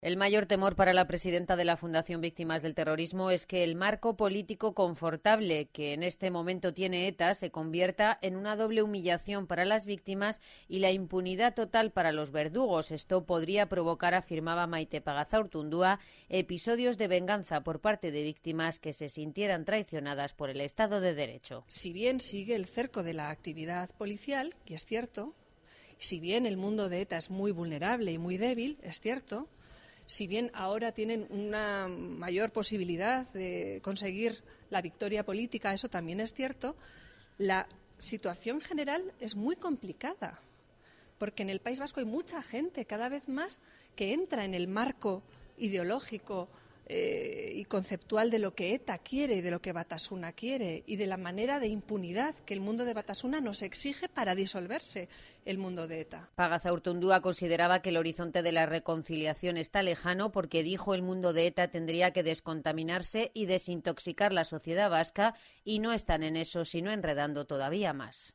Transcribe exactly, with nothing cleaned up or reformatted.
El mayor temor para la presidenta de la Fundación Víctimas del Terrorismo es que el marco político confortable que en este momento tiene ETA se convierta en una doble humillación para las víctimas y la impunidad total para los verdugos. Esto podría provocar, afirmaba Maite Pagazaurtundúa, episodios de venganza por parte de víctimas que se sintieran traicionadas por el Estado de Derecho. Si bien sigue el cerco de la actividad policial, y es cierto, si bien el mundo de ETA es muy vulnerable y muy débil, es cierto, si bien ahora tienen una mayor posibilidad de conseguir la victoria política, eso también es cierto, la situación general es muy complicada, porque en el País Vasco hay mucha gente cada vez más que entra en el marco ideológico eh, y conceptual de lo que ETA quiere y de lo que Batasuna quiere y de la manera de impunidad que el mundo de Batasuna nos exige para disolverse el mundo de ETA. Pagazaurtundúa consideraba que el horizonte de la reconciliación está lejano porque, dijo, el mundo de ETA tendría que descontaminarse y desintoxicar la sociedad vasca y no están en eso, sino enredando todavía más.